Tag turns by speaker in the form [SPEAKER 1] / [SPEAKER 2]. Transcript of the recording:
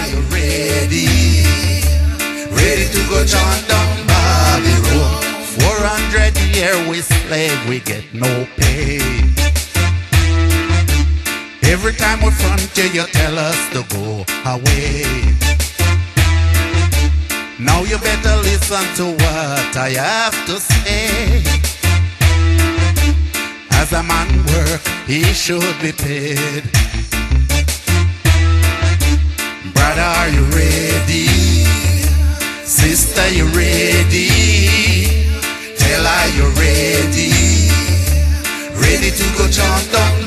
[SPEAKER 1] are you ready? Ready to go chant down Babylon. 400 years we slave, we get no pay. Every time we front you tell us to go away. Now you better listen to what I have to say. As a man work, he should be paid. Brother, are you ready? Sister, you ready? Tell her you ready. Ready to go chant down